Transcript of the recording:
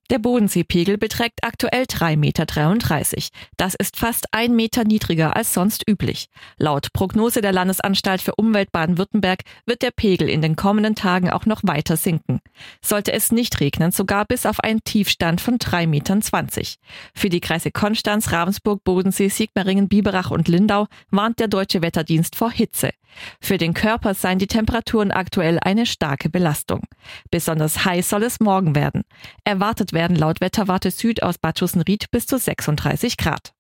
Der Bodenseepegel beträgt aktuell 3,33 Meter. Das ist fast 1 Meter niedriger als sonst üblich. Laut Prognose der Landesanstalt für Umwelt Baden-Württemberg wird der Pegel in den kommenden Tagen auch noch weiter sinken. Sollte es nicht regnen, sogar bis auf einen Tiefstand von 3,20 Metern. Für die Kreise Konstanz, Ravensburg, Bodensee, Sigmaringen, Biberach und Lindau warnt der Deutsche Wetterdienst vor Hitze. Für den Körper seien die Temperaturen aktuell eine starke Belastung. Besonders heiß soll es morgen werden. Erwartet werden laut Wetterwarte Süd aus Bad Schussenried bis zu 36 Grad.